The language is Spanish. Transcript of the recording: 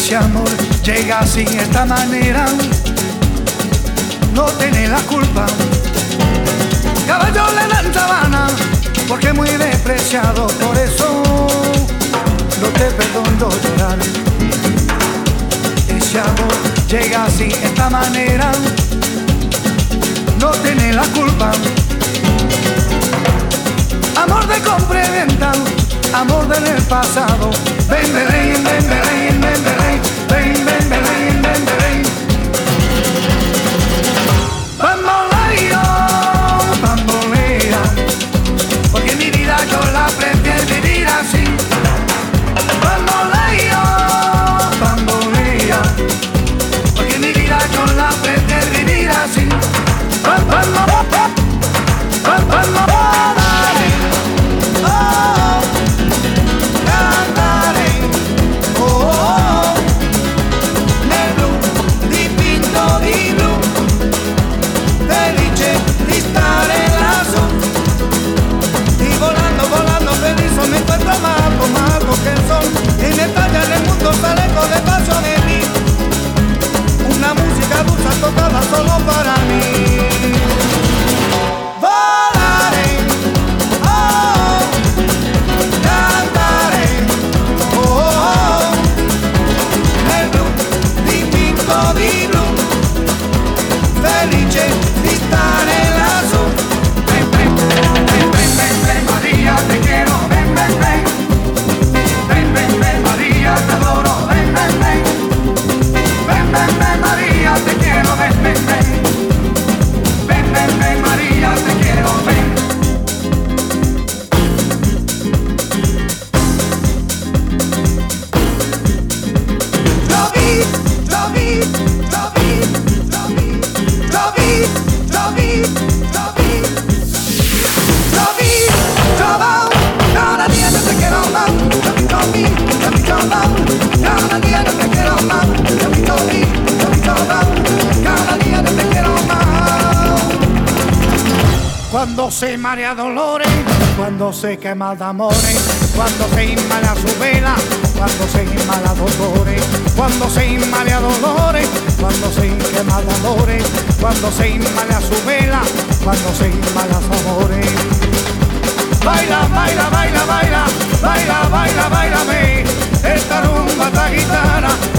ese amor llega así, esta manera, no tiene la culpa. Caballo le dan sabana, porque es muy despreciado, por eso no te perdono llorar. Ese amor llega así, esta manera, no tiene la culpa. Amor de compra y venta, amor del pasado. Ven, Belén, ven, Belén, ven, Belén, ven, ven, Belén, ven, Belén. Bamboleo, bambolea, porque mi vida yo la prefiero vivir así. Bamboleo, bambolea, porque mi vida yo la prefiero vivir así. Bamboleo, bamboleo. En Italia el mundo sale con despacio de mí. Una música dulce tocada solo para mí. Volaré, oh, cantaré, oh, oh, nel blu dipinto di blu, felice di stare lassù. Ven, ven, ven, ven, ven, ven, Maria, te quiero, ven, ven, ven. Ven, ven, ven, María, te adoro, ven, ven, ven. Ven, ven, ven, María, te quiero, ven, ven, ven. Ven, ven, ven, María, te quiero, ven. Lo vi, lo vi, lo vi, lo vi, lo vi, lo vi, lo vi, lo vi, todo, cada día yo te quiero más. Cada día yo te quiero más. Cada día yo te quiero más. Cuando se marea dolores, cuando se quema de amores, cuando se inmala su vela, cuando se inmala dolores, cuando se inmala dolores, cuando se quema de amores, cuando se inmala su vela, cuando se inmala su amores. Baila, baila, baila, baila, baila, baila, bailame esta rumba, esta guitarra.